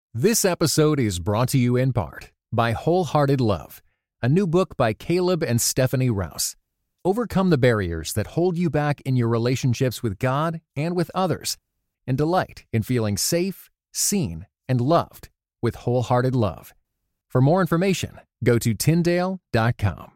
This episode is brought to you in part by Wholehearted Love, a new book by Caleb and Stephanie Rouse. Overcome the barriers that hold you back in your relationships with God and with others, and delight in feeling safe, seen, and loved with Wholehearted Love. For more information, go to Tyndale.com.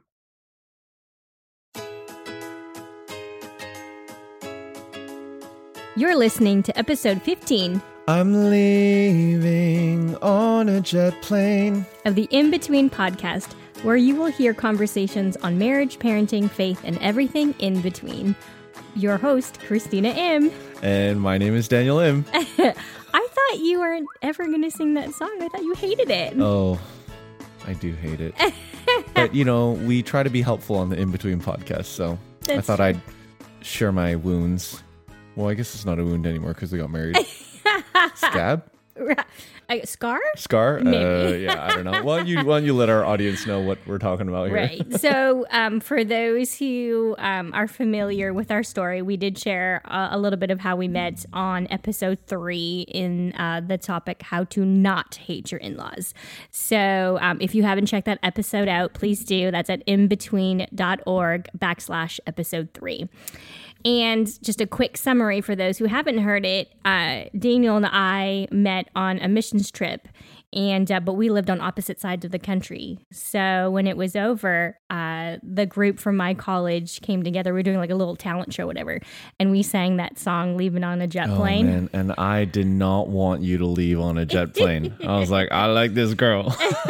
You're listening to episode 15 I'm leaving on a jet plane of the In Between podcast, where you will hear conversations on marriage, parenting, faith, and everything in between. Your host, Christina M. And my name is Daniel M. I thought you weren't ever going to sing that song. I thought you hated it. Oh, I do hate it. But, we try to be helpful on the In Between podcast, so I thought I'd share my wounds. Well, I guess it's not a wound anymore because we got married. Scab? Scar? Scar? Maybe. Yeah, I don't know. Why don't you let our audience know what we're talking about here? Right. So for those who are familiar with our story, we did share a little bit of how we met on episode 3 in the topic, how to not hate your in-laws. So if you haven't checked that episode out, please do. That's at inbetween.org/episode 3. And just a quick summary for those who haven't heard it, Daniel and I met on a missions trip, and but we lived on opposite sides of the country. So when it was over, the group from my college came together. We were doing like a little talent show, whatever, and we sang that song, Leaving on a Jet Plane. Man. And I did not want you to leave on a jet plane. I was like, I like this girl.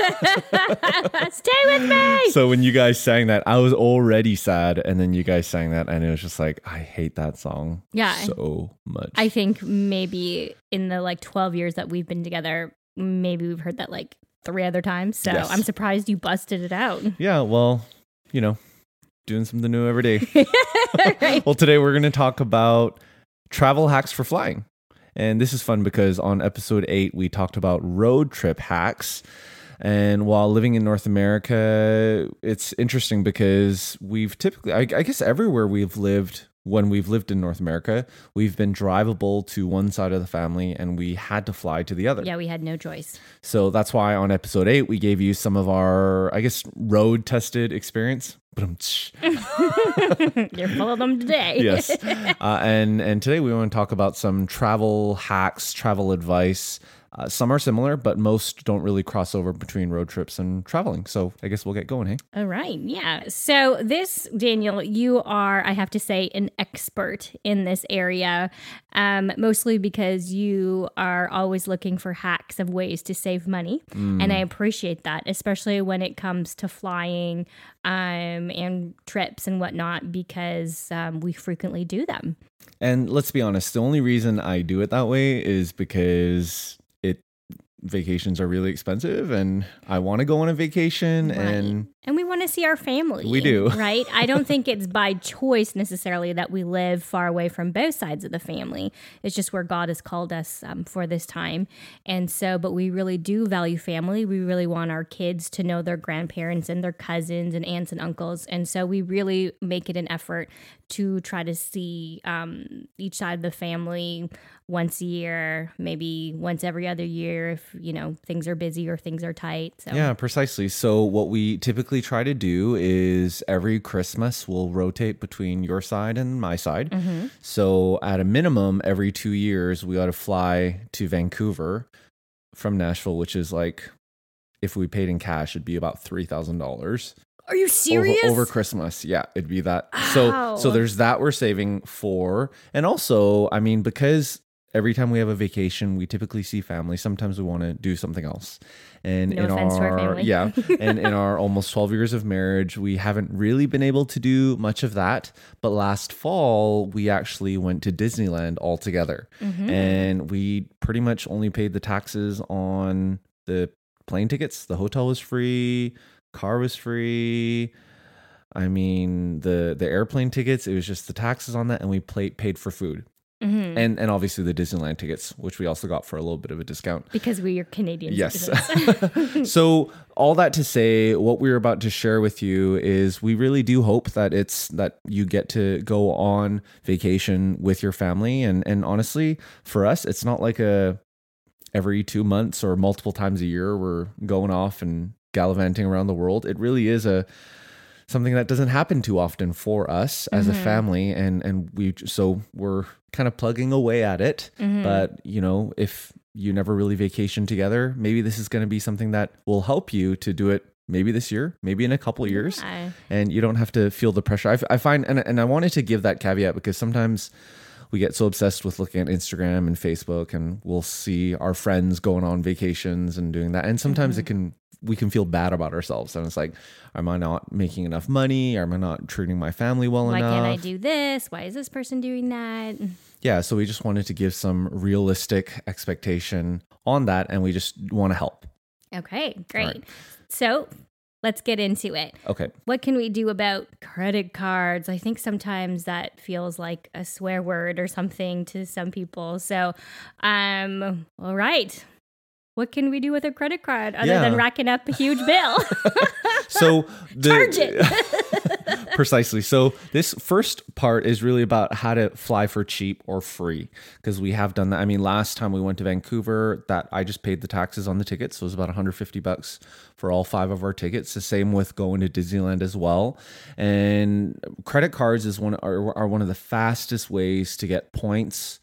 Stay with me! So when you guys sang that, I was already sad, and then you guys sang that, and it was just like, I hate that song so much. I think maybe in the 12 years that we've been together, maybe we've heard that 3 other times. So yes. I'm surprised you busted it out. Yeah, well, doing something new every day. Right. Well, today we're going to talk about travel hacks for flying. And this is fun because on episode 8, we talked about road trip hacks. And while living in North America, it's interesting because we've typically, I guess everywhere we've lived, when we've lived in North America, we've been drivable to one side of the family and we had to fly to the other. Yeah, we had no choice. So that's why on episode 8, we gave you some of our, road tested experience. You're full of them today. Yes. And today we want to talk about some travel hacks, travel advice. Some are similar, but most don't really cross over between road trips and traveling. So I guess we'll get going, hey? All right. Yeah. So this, Daniel, you are, I have to say, an expert in this area, mostly because you are always looking for hacks of ways to save money. And I appreciate that, especially when it comes to flying and trips and whatnot, because we frequently do them. And let's be honest, the only reason I do it that way is because vacations are really expensive and I want to go on a vacation. Right. And we want to see our family. We do. Right? I don't think it's by choice necessarily that we live far away from both sides of the family. It's just where God has called us for this time. And so, but we really do value family. We really want our kids to know their grandparents and their cousins and aunts and uncles. And so we really make it an effort to try to see each side of the family once a year, maybe once every other year if, things are busy or things are tight. So. Yeah, precisely. So what we typically try to do is every Christmas we'll rotate between your side and my side. Mm-hmm. So at a minimum, every 2 years, we ought to fly to Vancouver from Nashville, which is if we paid in cash, it'd be about $3,000. Are you serious? Over Christmas. Yeah, it'd be that. Wow. So there's that we're saving for. And also, because every time we have a vacation, we typically see family. Sometimes we want to do something else. And no offense to our family. Yeah. And in our almost 12 years of marriage, we haven't really been able to do much of that. But last fall, we actually went to Disneyland all together. Mm-hmm. And we pretty much only paid the taxes on the plane tickets. The hotel was free. Car was free. The airplane tickets, it was just the taxes on that. And we paid for food. Mm-hmm. And obviously the Disneyland tickets, which we also got for a little bit of a discount. Because we are Canadian citizens. So all that to say, what we're about to share with you is we really do hope that you get to go on vacation with your family. And honestly, for us, it's not like every 2 months or multiple times a year we're going off and gallivanting around the world. It really is something that doesn't happen too often for us as a family, and we're kind of plugging away at it. But if you never really vacation together, maybe this is going to be something that will help you to do it. Maybe this year, maybe in a couple years, and you don't have to feel the pressure. I find, and I wanted to give that caveat because sometimes we get so obsessed with looking at Instagram and Facebook, and we'll see our friends going on vacations and doing that, and sometimes we can feel bad about ourselves, and it's like, am I not making enough money? Am I not treating my family well enough? Why can't I do this? Why is this person doing that? Yeah, so we just wanted to give some realistic expectation on that, and we just want to help. Okay, great. Right. So let's get into it. Okay. What can we do about credit cards? I think sometimes that feels like a swear word or something to some people. So, all right. What can we do with a credit card other than racking up a huge bill? So Charge it. Precisely. So this first part is really about how to fly for cheap or free, because we have done that. I mean, last time we went to Vancouver, that I just paid the taxes on the tickets, so it was about $150 for all 5 of our tickets. The same with going to Disneyland as well. And credit cards are one of the fastest ways to get points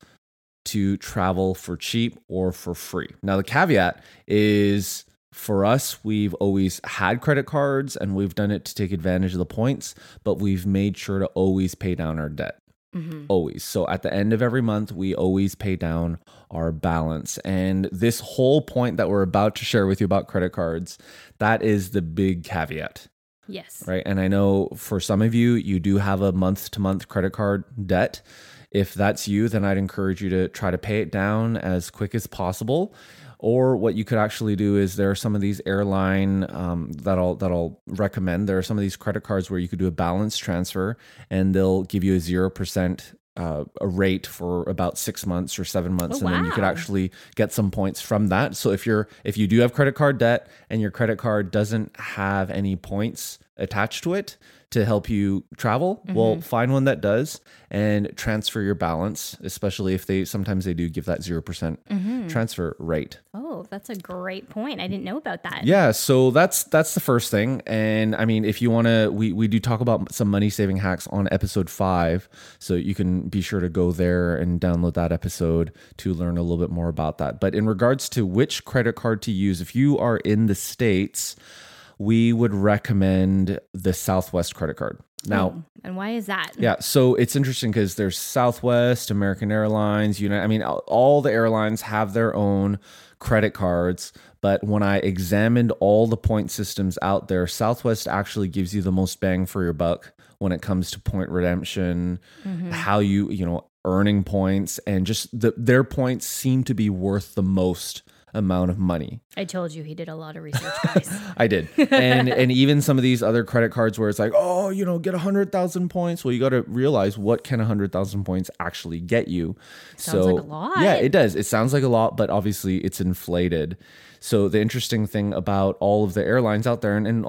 to travel for cheap or for free. Now, the caveat is, for us, we've always had credit cards and we've done it to take advantage of the points, but we've made sure to always pay down our debt. Always. So at the end of every month, we always pay down our balance. And this whole point that we're about to share with you about credit cards, that is the big caveat. Yes. Right. And I know for some of you, you do have a month-to-month credit card debt. If that's you, then I'd encourage you to try to pay it down as quick as possible. Or what you could actually do is, there are some of these airline that I'll recommend. There are some of these credit cards where you could do a balance transfer, and they'll give you a 0% a rate for about 6 months or 7 months, and then you could actually get some points from that. So if you do have credit card debt and your credit card doesn't have any points attached to it to help you travel, well, find one that does and transfer your balance, especially if sometimes they do give that 0% transfer rate. Oh, that's a great point. I didn't know about that. Yeah, so that's the first thing. And I mean, if you want to, we do talk about some money saving hacks on episode 5, so you can be sure to go there and download that episode to learn a little bit more about that. But in regards to which credit card to use, if you are in the States, we would recommend the Southwest credit card. Now, and why is that? Yeah, so it's interesting because there's Southwest, American Airlines, United. I mean, all the airlines have their own credit cards, but when I examined all the point systems out there, Southwest actually gives you the most bang for your buck when it comes to point redemption, how you earning points, and just their points seem to be worth the most amount of money. I told you he did a lot of research, guys. I did. And even some of these other credit cards where it's like, get 100,000 points. Well, you got to realize, what can 100,000 points actually get you? Sounds like a lot. Yeah, it does. It sounds like a lot, but obviously it's inflated. So the interesting thing about all of the airlines out there, and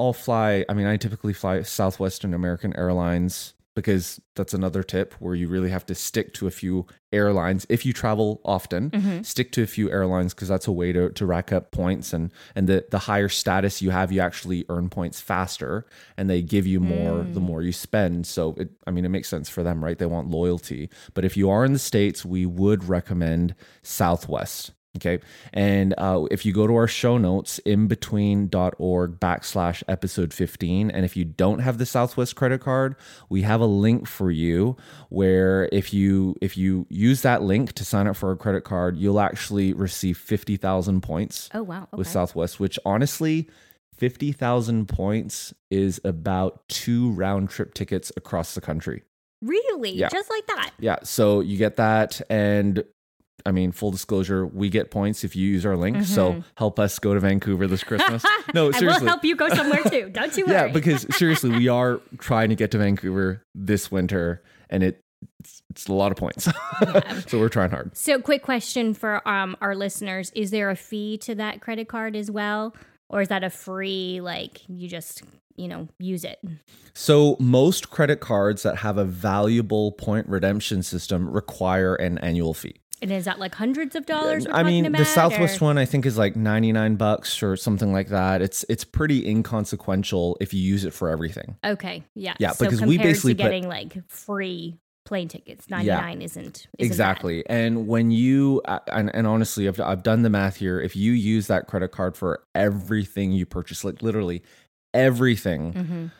I typically fly Southwest and American Airlines, because that's another tip where you really have to stick to a few airlines. If you travel often, stick to a few airlines, because that's a way to rack up points. And the higher status you have, you actually earn points faster, and they give you more the more you spend. So it makes sense for them, right? They want loyalty. But if you are in the States, we would recommend Southwest. Okay. And if you go to our show notes, inbetween.org/episode 15, and if you don't have the Southwest credit card, we have a link for you where if you use that link to sign up for a credit card, you'll actually receive 50,000 points. Oh, wow. Okay. With Southwest, which honestly, 50,000 points is about 2 round trip tickets across the country. Really? Yeah. Just like that? Yeah. So you get that, and full disclosure, we get points if you use our link. So help us go to Vancouver this Christmas. No, seriously. I will help you go somewhere too. Don't you worry. Yeah, because seriously, we are trying to get to Vancouver this winter, and it's a lot of points. Yeah. So we're trying hard. So quick question for our listeners. Is there a fee to that credit card as well? Or is that a free, you just, use it? So most credit cards that have a valuable point redemption system require an annual fee. And is that like hundreds of dollars we're I mean, talking the about, Southwest or? one I think is like $99 or something like that. It's pretty inconsequential if you use it for everything. Okay, yeah. Yeah, so because we compared basically to getting like free plane tickets, 99 isn't exactly. And when you and honestly, I've done the math here. If you use that credit card for everything you purchase, like literally everything,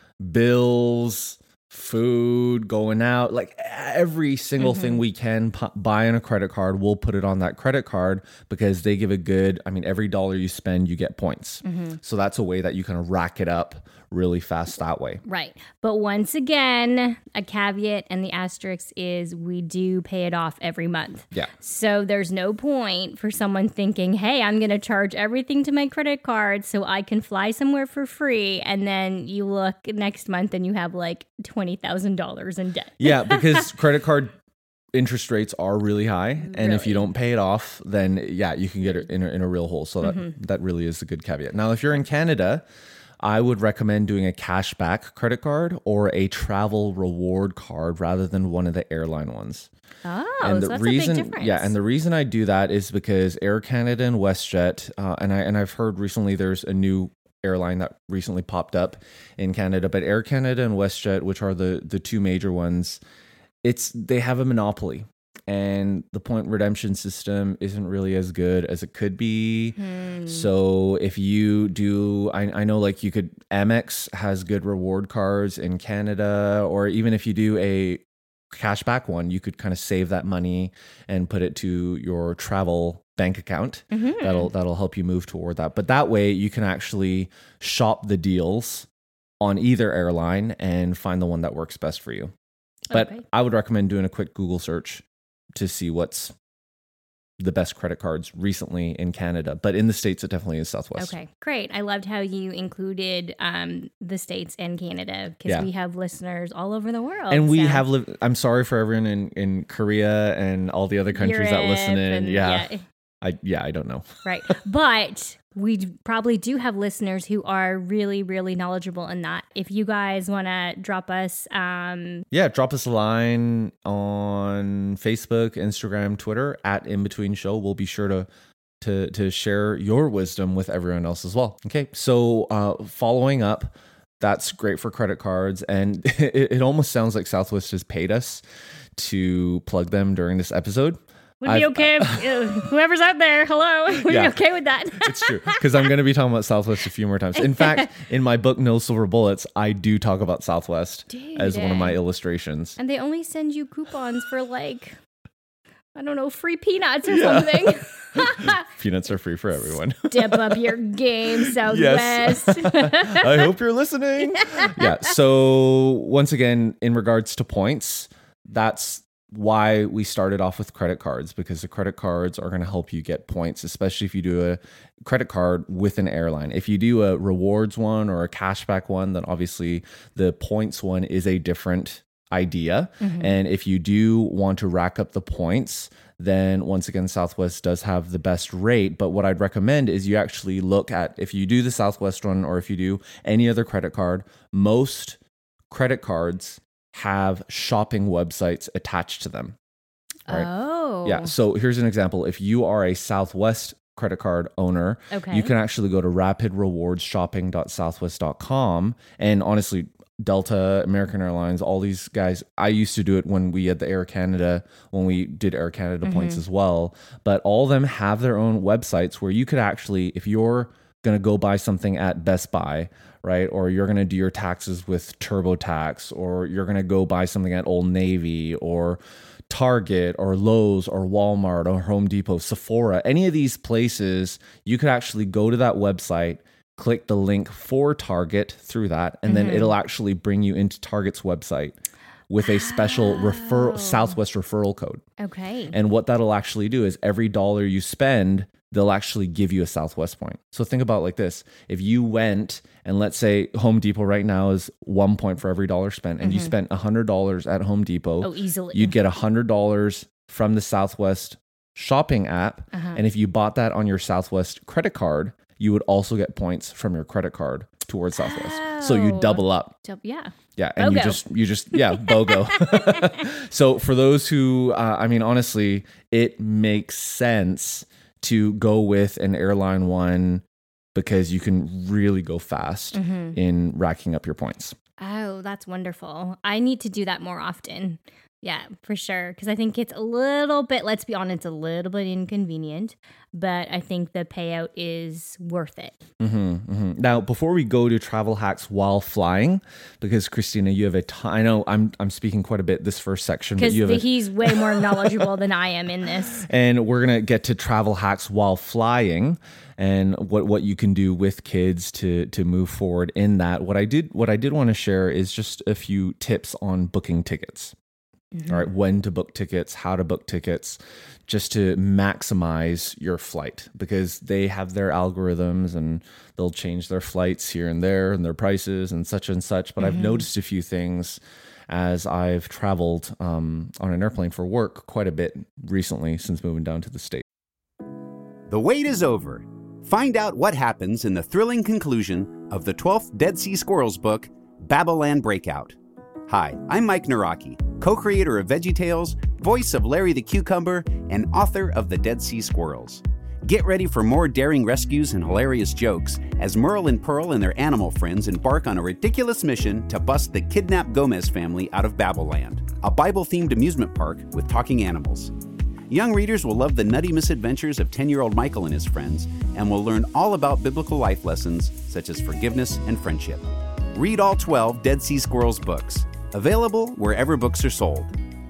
bills, food, going out, like every single thing we can buy on a credit card, we'll put it on that credit card because they give a good, I mean, every dollar you spend, you get points. So that's a way that you kind of rack it up really fast that way. Right. But once again, a caveat and the asterisk is we do pay it off every month. Yeah. So there's no point for someone thinking, hey, I'm going to charge everything to my credit card so I can fly somewhere for free. And then you look next month and you have like $20,000 in debt. Yeah, because credit card interest rates are really high. And if you Really? don't pay it off, then yeah, you can get it in a real hole. So that really is a good caveat. Now, if you're in Canada, I would recommend doing a cashback credit card or a travel reward card rather than one of the airline ones. Oh, And so the that's reason, a big difference. yeah, and the reason I do that is because Air Canada and WestJet, and I've heard recently there's a new airline that recently popped up in Canada, but Air Canada and WestJet, which are the two major ones, they have a monopoly. And the point redemption system isn't really as good as it could be. So if you do, I know like Amex has good reward cards in Canada, or even if you do a cashback one, you could kind of save that money and put it to your travel bank account. That'll help you move toward that. But that way you can actually shop the deals on either airline and find the one that works best for you. But Okay. I would recommend doing a quick Google search to see what's the best credit cards recently in Canada. But in the States, it definitely is Southwest. Okay, great. I loved how you included the States and Canada because Yeah. we have listeners all over the world. And we so. have lived, I'm sorry for everyone in Korea and all the other countries that listen Europe in. and- Yeah. I don't know. Right. But we probably do have listeners who are really, really knowledgeable in that. If you guys want to drop us, Yeah, drop us a line on Facebook, Instagram, Twitter at In Between Show. We'll be sure to share your wisdom with everyone else as well. Okay, so following up, that's great for credit cards, and it almost sounds like Southwest has paid us to plug them during this episode. would be okay if whoever's out there, hello, would Yeah. be okay with that. It's true, because I'm going to be talking about Southwest a few more times. In fact, in my book, No Silver Bullets, I do talk about Southwest as one of my illustrations. And they only send you coupons for like, I don't know, free peanuts or something. Peanuts are free for everyone. Step up your game, Southwest. I hope you're listening. Yeah. So once again, in regards to points, that's why we started off with credit cards, because the credit cards are going to help you get points, especially if you do a credit card with an airline. If you do a rewards one or a cashback one, then obviously the points one is a different idea. And if you do want to rack up the points, then once again, Southwest does have the best rate. But what I'd recommend is you actually look at, if you do the Southwest one or if you do any other credit card, most credit cards have shopping websites attached to them. Right? Oh. Yeah. So here's an example. If you are a Southwest credit card owner, Okay. you can actually go to rapidrewardsshopping.southwest.com. And honestly, Delta, American Airlines, all these guys, I used to do it when we had the Air Canada, when we did Air Canada points as well. But all of them have their own websites where you could actually, if you're going to go buy something at Best Buy, right? Or you're going to do your taxes with TurboTax, or you're going to go buy something at Old Navy or Target or Lowe's or Walmart or Home Depot, Sephora, any of these places, you could actually go to that website, click the link for Target through that, and then it'll actually bring you into Target's website with a special Southwest referral code. Okay. And what that'll actually do is every dollar you spend, they'll actually give you a Southwest point. So think about it like this. If you went and let's say Home Depot right now is 1 point for every dollar spent, and you spent $100 at Home Depot, Oh, easily. you'd get $100 from the Southwest shopping app. And if you bought that on your Southwest credit card, you would also get points from your credit card towards Southwest. So you double up. Yeah. Yeah, and BOGO. you just BOGO. So for those who, I mean, honestly, it makes sense to go with an airline one because you can really go fast in racking up your points. Oh, that's wonderful. I need to do that more often. Yeah, for sure. Because I think it's a little bit, let's be honest, a little bit inconvenient, but I think the payout is worth it. Now, before we go to travel hacks while flying, because Christina, you have I know I'm speaking quite a bit this first section, but because he's way more knowledgeable than I am in this. And we're gonna get to travel hacks while flying and what you can do with kids to move forward in that. What I did want to share is just a few tips on booking tickets. All right, when to book tickets, how to book tickets, just to maximize your flight, because they have their algorithms and they'll change their flights here and there and their prices and such. But I've noticed a few things as I've traveled on an airplane for work quite a bit recently since moving down to the States. The wait is over. Find out what happens in the thrilling conclusion of the 12th Dead Sea Squirrels book, Babylon Breakout. Hi, I'm Mike Naraki, co-creator of VeggieTales, voice of Larry the Cucumber, and author of The Dead Sea Squirrels. Get ready for more daring rescues and hilarious jokes as Merle and Pearl and their animal friends embark on a ridiculous mission to bust the kidnapped Gomez family out of Babylon, a Bible-themed amusement park with talking animals. Young readers will love the nutty misadventures of 10-year-old Michael and his friends and will learn all about biblical life lessons such as forgiveness and friendship. Read all 12 Dead Sea Squirrels books. Available wherever books are sold.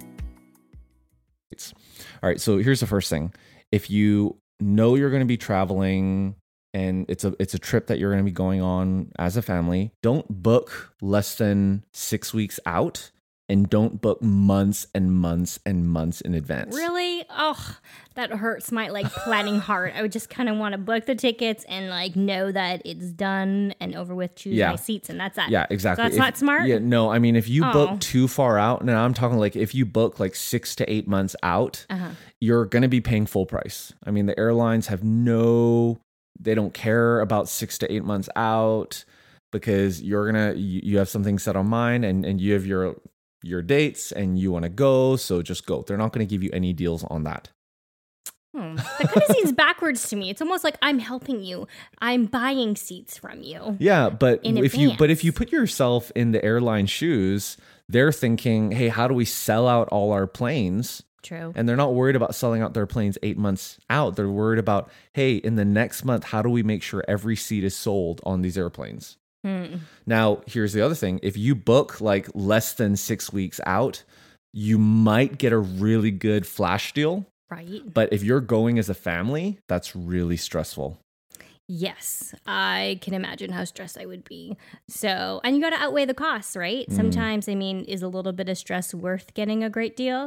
All right, so here's the first thing. If you know you're going to be traveling and it's a trip that you're going to be going on as a family, don't book less than 6 weeks out, and don't book months and months and months in advance. Really? Oh, that hurts my planning heart. I would just kind of want to book the tickets and know that it's done and over with, choose my seats, and that's that. Yeah, exactly. So that's not smart? Yeah, no, I mean, if you book too far out, now I'm talking if you book 6 to 8 months out, you're going to be paying full price. I mean, the airlines have they don't care about 6 to 8 months out because you have something set on mind and you have your dates and you want to go, so just go. They're not going to give you any deals on that. That kind of seems backwards to me. It's almost like I'm helping you. I'm buying seats from you. Yeah, but if you put yourself in the airline shoes, they're thinking, hey, how do we sell out all our planes? True. And they're not worried about selling out their planes 8 months out. They're worried about, hey, in the next month, how do we make sure every seat is sold on these airplanes? Now, here's the other thing. If you book less than 6 weeks out, you might get a really good flash deal. Right. But if you're going as a family, that's really stressful. Yes, I can imagine how stressed I would be. So, and you got to outweigh the costs, right? Sometimes, is a little bit of stress worth getting a great deal?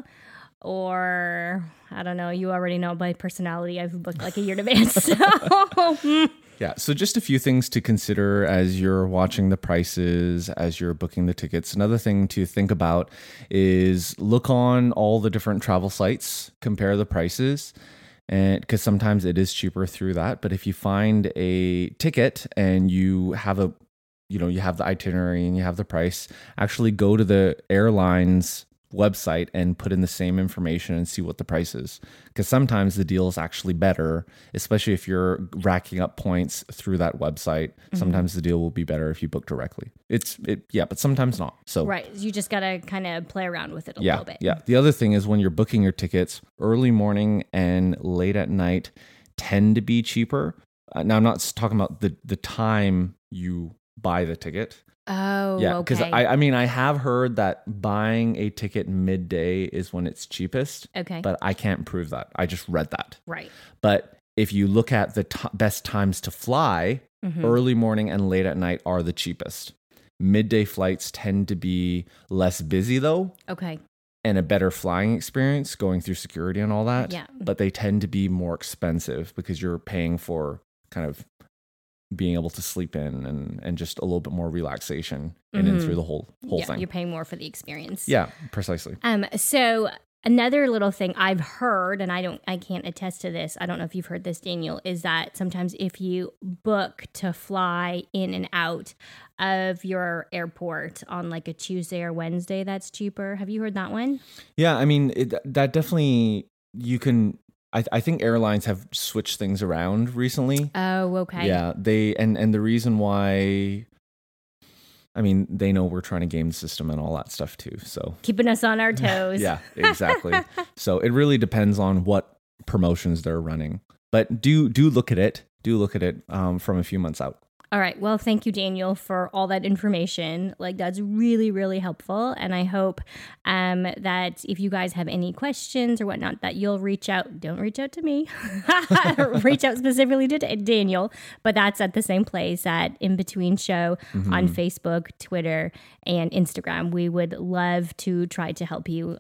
Or, I don't know, you already know my personality. I've booked a year in advance. So, Yeah, so just a few things to consider as you're watching the prices, as you're booking the tickets. Another thing to think about is look on all the different travel sites, compare the prices, and because sometimes it is cheaper through that. But if you find a ticket and you have you have the itinerary and you have the price, actually go to the airline's website and put in the same information and see what the price is, because sometimes the deal is actually better, especially if you're racking up points through that website. Sometimes the deal will be better if you book directly. But sometimes not. So right, you just gotta kind of play around with it a little bit. Yeah. The other thing is when you're booking your tickets, early morning and late at night tend to be cheaper. Now I'm not talking about the time you buy the ticket. Oh, yeah, because okay. I have heard that buying a ticket midday is when it's cheapest. Okay. But I can't prove that. I just read that. Right. But if you look at the best times to fly, early morning and late at night are the cheapest. Midday flights tend to be less busy though. Okay. And a better flying experience going through security and all that. Yeah. But they tend to be more expensive because you're paying for kind of being able to sleep in and just a little bit more relaxation in and through the whole thing. You're paying more for the experience. Yeah, precisely. So Another little thing I've heard, and I can't attest to this. I don't know if you've heard this, Daniel, is that sometimes if you book to fly in and out of your airport on like a Tuesday or Wednesday, that's cheaper. Have you heard that one? Yeah, I mean, that definitely, you can, I think airlines have switched things around recently. Oh, okay. Yeah, and the reason why, I mean, they know we're trying to game the system and all that stuff too. So keeping us on our toes. Yeah, exactly. So it really depends on what promotions they're running. But do look at it. Do look at it from a few months out. All right. Well, thank you, Daniel, for all that information. Like, that's really, really helpful. And I hope that if you guys have any questions or whatnot, that you'll reach out. Don't reach out to me. Reach out specifically to Daniel. But that's at the same place at In Between Show on Facebook, Twitter, and Instagram. We would love to try to help you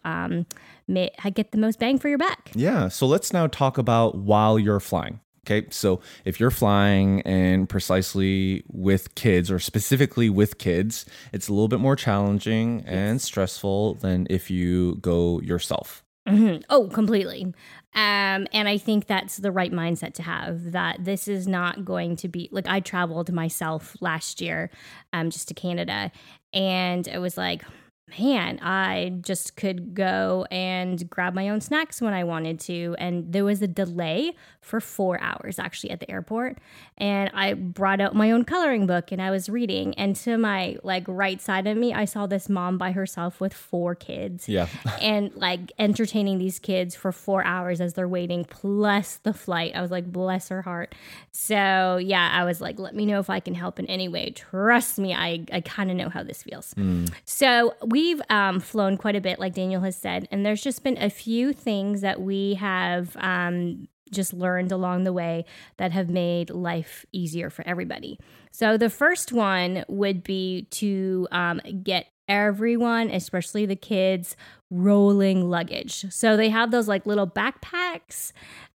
get the most bang for your buck. Yeah. So let's now talk about while you're flying. Okay, so if you're flying and precisely with kids or specifically with kids, it's a little bit more challenging and stressful than if you go yourself. Mm-hmm. Oh, completely. And I think that's the right mindset to have, that this is not going to be, like, I traveled myself last year just to Canada, and it was like, man, I just could go and grab my own snacks when I wanted to. And there was a delay for 4 hours actually at the airport. And I brought out my own coloring book and I was reading. And to my right side of me, I saw this mom by herself with 4 kids. Yeah. And entertaining these kids for 4 hours as they're waiting, plus the flight. I was like, bless her heart. So yeah, I was like, let me know if I can help in any way. Trust me, I kind of know how this feels. So we've flown quite a bit, like Daniel has said, and there's just been a few things that we have just learned along the way that have made life easier for everybody. So the first one would be to get everyone, especially the kids, rolling luggage. So they have those little backpacks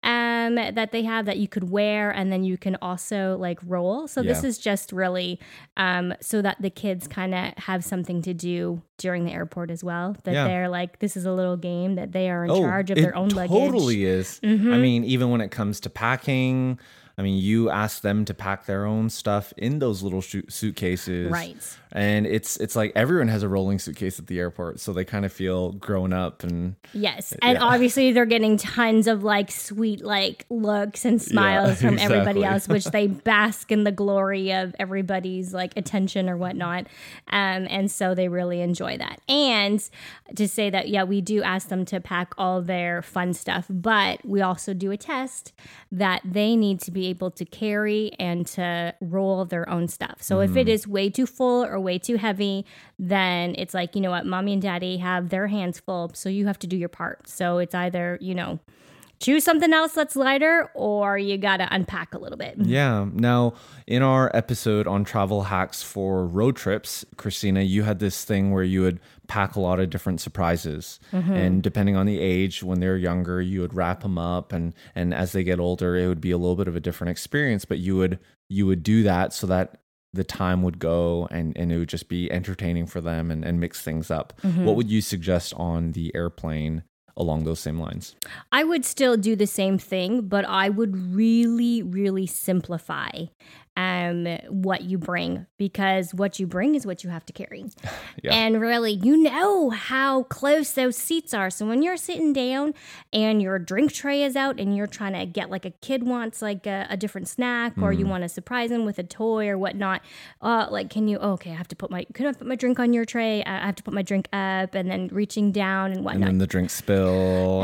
that they have that you could wear, and then you can also roll. So this is just really so that the kids kind of have something to do during the airport as well. That they're this is a little game that they are in charge of their own luggage. It totally is. I mean, even when it comes to packing, I mean, you ask them to pack their own stuff in those little suitcases. Right. And it's like everyone has a rolling suitcase at the airport, so they kind of feel grown up. And yes. And obviously they're getting tons of sweet looks and smiles from everybody else, which they bask in the glory of everybody's attention or whatnot. And so they really enjoy that. And to say that, we do ask them to pack all their fun stuff, but we also do a test that they need to be able to carry and to roll their own stuff. So if it is way too full or way too heavy, then it's you know what, mommy and daddy have their hands full, so you have to do your part. So it's either, choose something else that's lighter, or you got to unpack a little bit. Yeah. Now, in our episode on travel hacks for road trips, Christina, you had this thing where you would pack a lot of different surprises. And depending on the age, when they're younger, you would wrap them up. And as they get older, it would be a little bit of a different experience. But you would do that so that the time would go and it would just be entertaining for them and mix things up. What would you suggest on the airplane along those same lines? I would still do the same thing, but I would really, really simplify what you bring, because what you bring is what you have to carry. And really, how close those seats are. So when you're sitting down and your drink tray is out and you're trying to get a kid wants a different snack, or you want to surprise them with a toy or whatnot, okay, I have to put my drink on your tray. I have to put my drink up, and then reaching down and whatnot. And then the drink spill.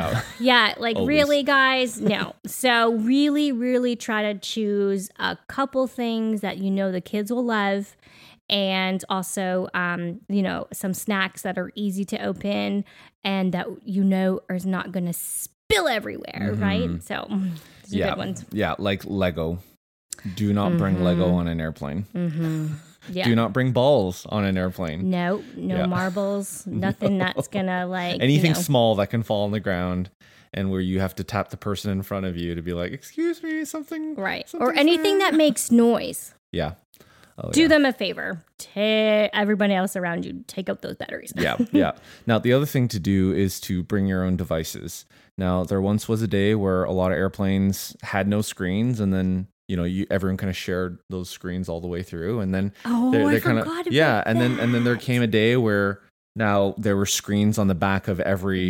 Really, guys, no. So really, really try to choose a couple things that the kids will love, and also some snacks that are easy to open and that is not going to spill everywhere, right? So those are good ones. Yeah, like Lego. Do not bring Lego on an airplane. Yeah. Do not bring balls on an airplane. No marbles, nothing that's gonna anything small that can fall on the ground, and where you have to tap the person in front of you to be like, excuse me, something. Right. Something or anything that makes noise. Yeah. Do them a favor. Everybody else around you, take out those batteries. Yeah. Now, the other thing to do is to bring your own devices. Now, there once was a day where a lot of airplanes had no screens, and then everyone kind of shared those screens all the way through, and then I forgot about that. and then there came a day where now there were screens on the back of every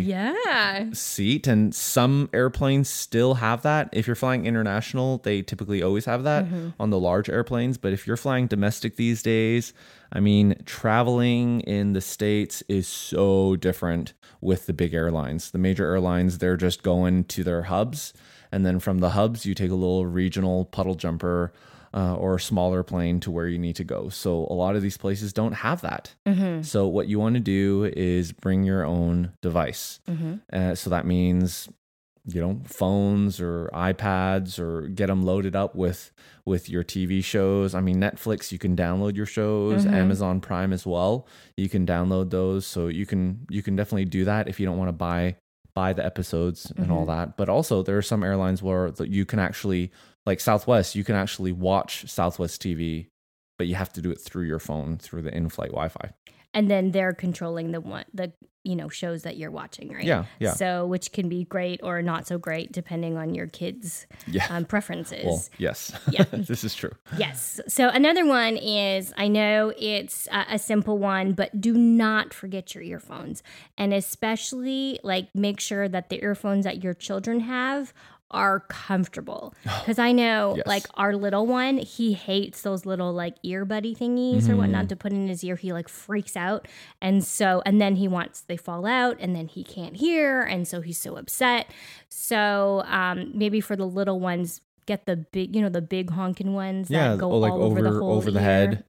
seat, and some airplanes still have that. If you're flying international, they typically always have that on the large airplanes. But if you're flying domestic these days, I mean, traveling in the States is so different with the big airlines. The major airlines, they're just going to their hubs. And then from the hubs, you take a little regional puddle jumper or a smaller plane to where you need to go. So a lot of these places don't have that. So what you want to do is bring your own device. So that means, phones or iPads, or get them loaded up with your TV shows. I mean, Netflix, you can download your shows. Amazon Prime as well, you can download those. So you can definitely do that if you don't want to buy the episodes and all that. But also there are some airlines where you can actually, like Southwest, you can actually watch Southwest TV, but you have to do it through your phone, through the in-flight Wi-Fi. And then they're controlling the shows that you're watching, right? Yeah. So, which can be great or not so great depending on your kids' preferences. Well, yes. Yeah. This is true. Yes. So another one is, I know it's a simple one, but do not forget your earphones. And especially, make sure that the earphones that your children have are comfortable, because I know our little one, he hates those little ear buddy thingies or whatnot to put in his ear. He freaks out, and then they fall out, and then he can't hear, and so he's so upset. So maybe for the little ones, get the big, the big honking ones that go all over the whole over the head.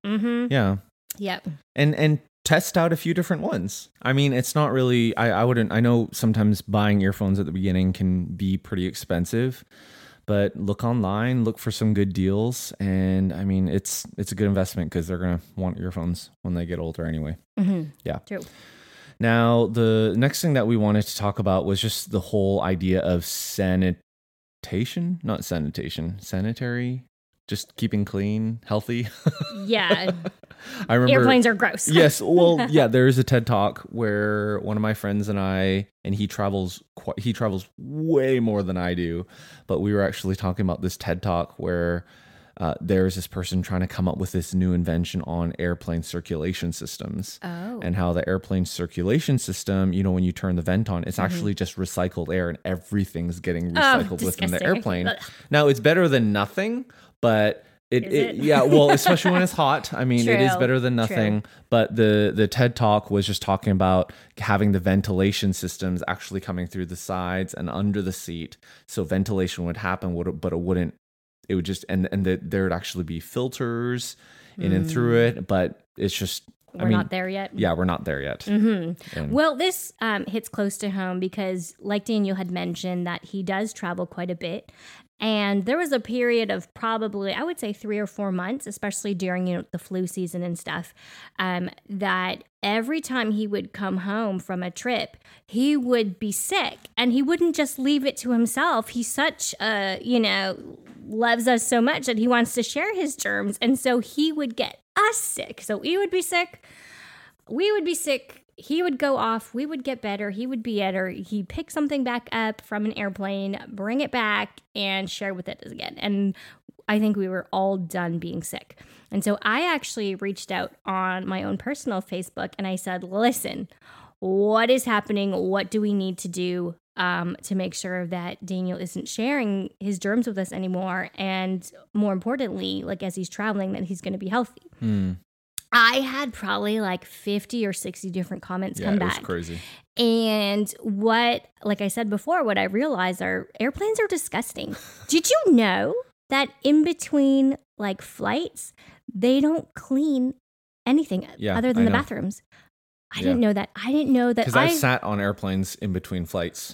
Yep. And test out a few different ones. I mean, it's not really, I know sometimes buying earphones at the beginning can be pretty expensive, but look online, look for some good deals. And I mean, it's a good investment because they're going to want earphones when they get older anyway. Yeah. True. Now, the next thing that we wanted to talk about was just the whole idea of sanitary, just keeping clean, healthy. Yeah. I remember airplanes are gross. Yes. Well, yeah, there is a TED Talk where one of my friends and he travels way more than I do, but we were actually talking about this TED Talk where there's this person trying to come up with this new invention on airplane circulation systems. And how the airplane circulation system, when you turn the vent on, it's actually just recycled air, and everything's getting recycled within the airplane. Now, it's better than nothing, but well, especially when it's hot. I mean, it is better than nothing. True. But the TED Talk was just talking about having the ventilation systems actually coming through the sides and under the seat. So ventilation would happen, but it wouldn't. It would just there would actually be filters in and through it. But it's just we're not there yet. Yeah, we're not there yet. Well, this hits close to home because, like Daniel had mentioned, that he does travel quite a bit. And there was a period of probably, I would say 3 or 4 months, especially during, the flu season and stuff, that every time he would come home from a trip, he would be sick, and he wouldn't just leave it to himself. He's such loves us so much that he wants to share his germs. And so he would get us sick. So we would be sick. He would go off, we would get better, he would be better, he'd pick something back up from an airplane, bring it back, and share with it again. And I think we were all done being sick. And so I actually reached out on my own personal Facebook, and I said, listen, what is happening? What do we need to do to make sure that Daniel isn't sharing his germs with us anymore? And more importantly, as he's traveling, that he's going to be healthy. I had probably 50 or 60 different comments come back. Yeah, it was crazy. And like I said before, what I realized are airplanes are disgusting. Did you know that in between flights, they don't clean anything other than the bathrooms? I didn't know that. I didn't know that. Because I sat on airplanes in between flights.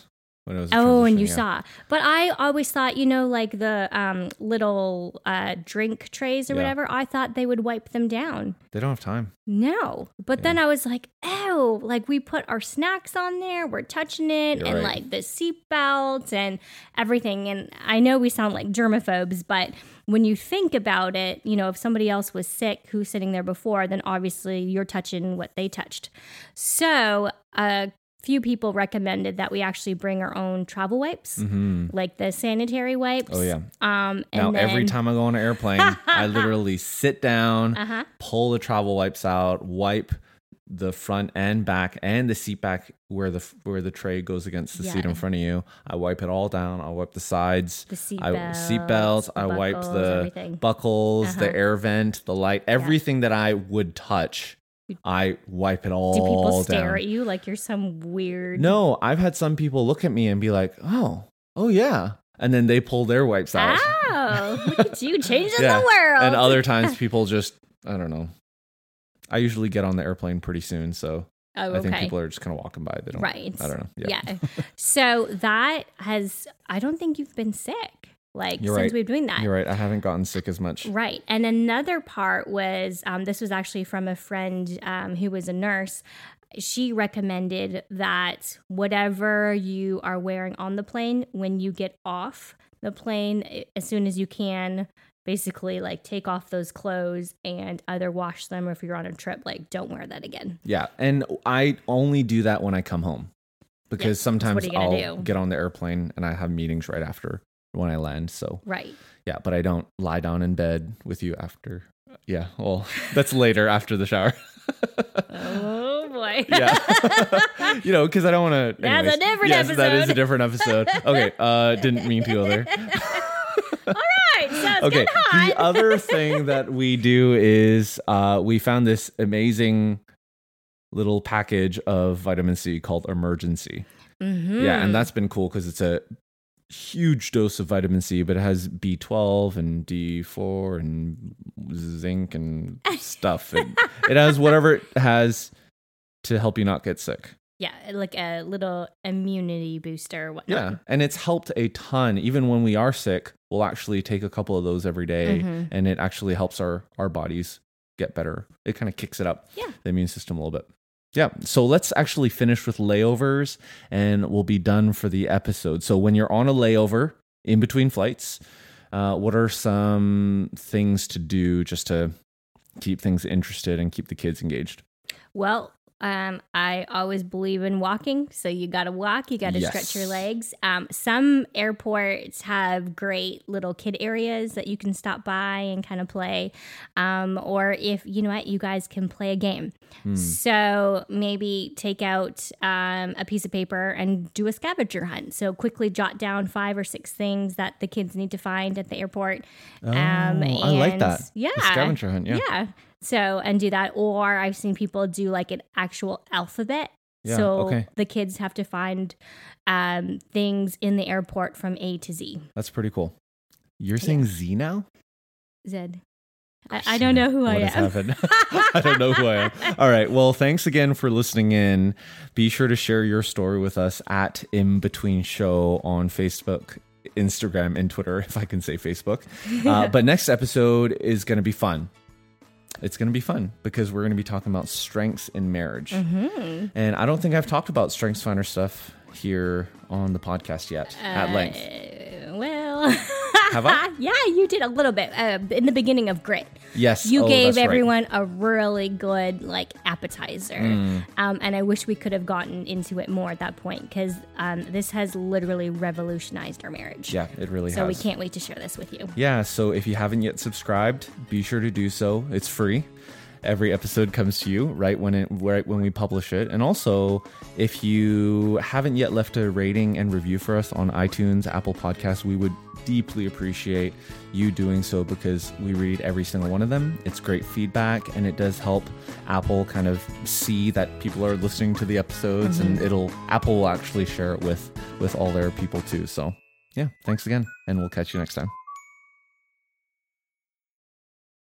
when it was a Oh, and you transition, yeah. saw. But I always thought, like the little drink trays or Yeah. whatever, I thought they would wipe them down. They don't have time. No. But then I was like, oh, like we put our snacks on there, we're touching it, You're and right. like the seatbelt and everything. And I know we sound like germaphobes, but when you think about it, if somebody else was sick who's sitting there before, then obviously you're touching what they touched. So, few people recommended that we actually bring our own travel wipes, like the sanitary wipes. Oh, yeah. And Now, then, every time I go on an airplane, I literally sit down, Uh-huh. pull the travel wipes out, wipe the front and back and the seat back where the tray goes against the seat in front of you. I wipe it all down. I wipe the sides, the seat belts. I wipe buckles, the everything. buckles, the air vent, the light, everything that I would touch. I wipe it all Do people down. stare at you like you're some weird? No, I've had some people look at me and be like, oh yeah. And then they pull their wipes out. Oh, look at you changing Yeah. the world. And other times people just, I don't know. I usually get on the airplane pretty soon, so Oh, I think okay. people are just kind of walking by. They don't. Right. I don't know. Yeah. So that I don't think you've been sick You're since right. we've been doing that. You're right. I haven't gotten sick as much. Right. And another part was this was actually from a friend who was a nurse. She recommended that whatever you are wearing on the plane, when you get off the plane, as soon as you can, basically take off those clothes and either wash them, or if you're on a trip, don't wear that again. Yeah. And I only do that when I come home because sometimes what are you gonna I'll do? get on the airplane and I have meetings right after when I land. So Right. yeah, but I don't lie down in bed with you after. Yeah. Well, that's later after the shower. Oh boy. Yeah. Because I don't want to. That's a different Yes, that is episode. a different episode. Okay. Didn't mean to go there. All right. So it's Okay. getting hot. The other thing that we do is we found this amazing little package of vitamin C called Emergency. Mm-hmm. Yeah, and that's been cool because it's a huge dose of vitamin C, but it has B12 and D4 and zinc and stuff. It has whatever it has to help you not get sick. Yeah, like a little immunity booster or whatnot. Yeah, and it's helped a ton. Even when we are sick, we'll actually take a couple of those every day, and it actually helps our bodies get better. It kind of kicks it up, the immune system a little bit. Yeah, so let's actually finish with layovers, and we'll be done for the episode. So when you're on a layover in between flights, what are some things to do just to keep things interested and keep the kids engaged? Well, I always believe in walking. So you got to walk, you got to stretch your legs. Some airports have great little kid areas that you can stop by and kind of play. Or if, you guys can play a game. So maybe take out a piece of paper and do a scavenger hunt. So quickly jot down 5 or 6 things that the kids need to find at the airport. I like that. Yeah. The scavenger hunt, yeah. Yeah. So, and do that. Or I've seen people do an actual alphabet. Yeah, So okay. the kids have to find things in the airport from A to Z. That's pretty cool. You're saying Z now? Zed. I don't know who What I has am. happened? I don't know who I am. All right. Well, thanks again for listening in. Be sure to share your story with us at In Between Show on Facebook, Instagram, and Twitter, if I can say Facebook. But next episode is going to be fun. It's going to be fun because we're going to be talking about strengths in marriage. And I don't think I've talked about Strengths Finder stuff here on the podcast yet at length. Well, Have I? yeah, you did a little bit in the beginning of Grit. Yes. You Oh, gave that's right. everyone a really good appetizer, and I wish we could have gotten into it more at that point because this has literally revolutionized our marriage. Yeah, it really So has. we can't wait to share this with you. Yeah, so if you haven't yet subscribed, be sure to do so. It's free. Every episode comes to you right when we publish it. And also, if you haven't yet left a rating and review for us on iTunes, Apple Podcasts, we would deeply appreciate you doing so because we read every single one of them. It's great feedback, and it does help Apple kind of see that people are listening to the episodes, and Apple will actually share it with all their people too. So yeah, thanks again, and we'll catch you next time.